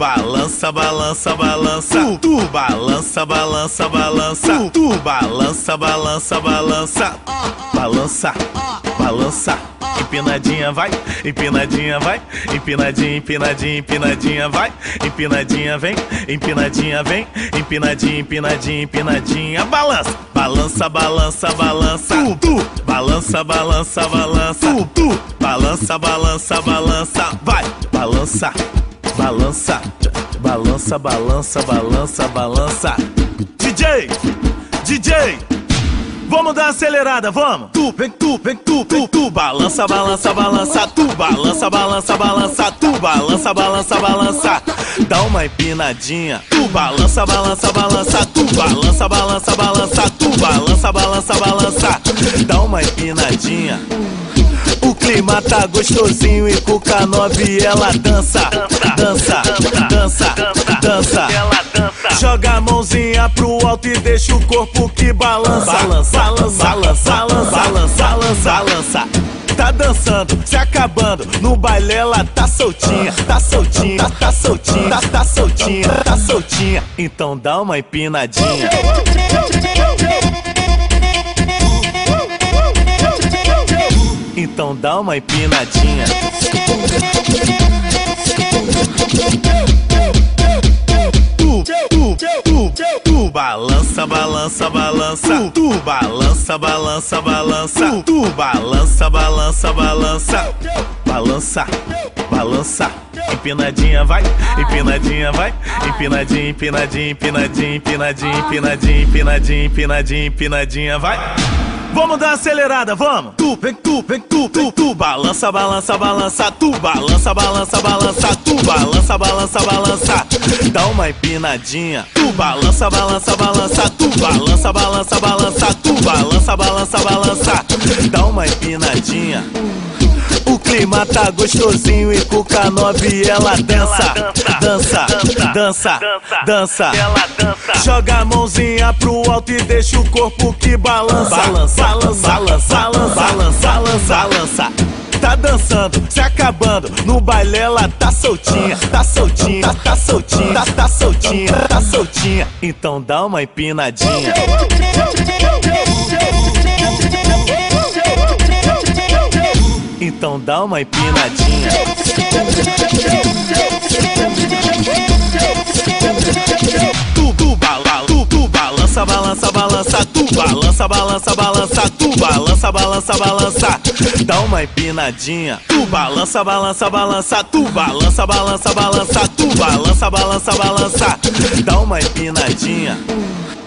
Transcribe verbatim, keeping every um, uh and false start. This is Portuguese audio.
balança, balança, balança. Tu, tu balança, balança, balança. Tu, tu balança, balança, balança. Balança, balança. Empinadinha vai, empinadinha vai, empinadinha, empinadinha, empinadinha vai, empinadinha vem, empinadinha vem, empinadinha, empinadinha, empinadinha. Balança, balança, balança, balança. Tu, tu balança, balança, balança. Tu, tu balança, balança, balança. Vai, balança, balança, balança, balança, balança, balança. D J, D J, vamos dar uma acelerada, vamos! Tu, vem, tu, vem, tu, vem, tu, balança, balança, balança, tu, balança, balança, balança, tu, balança, balança, balança, dá uma empinadinha, tu, balança, balança, balança, tu, balança, balança, balança, tu, balança, balança, balança, dá uma empinadinha. O clima tá gostosinho e com K nove ela dança, dança, dança, dança. Joga a mãozinha pro alto e deixa o corpo que balança, balança, balança, balança, balança, balança, balança. Tá dançando, se acabando, no baile ela tá soltinha, tá soltinha, tá, tá soltinha, tá, tá soltinha, tá soltinha. Então dá uma empinadinha. Então dá uma empinadinha. Tu, tu, tu, tu, balança, balança, balança. Tu, tu balança, balança, balança. Tu, tu balança, balança, balança. Balança, balança. Empinadinha vai, empinadinha vai, empinadinha, empinadinha, empinadinha, empinadinha, empinadinha, empinadinha, empinadinha, empinadinha vai. Vamos dar uma acelerada, vamos! Tu, vem, tu, vem, tu, tu, tu, balança, balança, balança, tu, balança, balança, balança, tu, balança, balança, balança, dá uma empinadinha, tu, balança, balança, balança, tu, balança, balança, balança, tu, balança, balança, balança, dá uma empinadinha. O clima tá gostosinho e com K nove ela dança, dança, dança, dança. Joga a mãozinha pro alto e deixa o corpo que balança, balança, balança, balança, balança, balança, balança. Tá dançando, se acabando, no baile ela tá soltinha, tá soltinha, tá, tá soltinha, tá, tá soltinha, tá soltinha. Então dá uma empinadinha. Então dá uma empinadinha. Tu, tu, bala, tu, tu, balança, balança, balança, tu, balança, balança, balança, tu, balança, balança, balança, dá uma empinadinha. Tu, balança, balança, balança, tu, balança, balança, balança, tu, balança, balança, balança, dá uma empinadinha.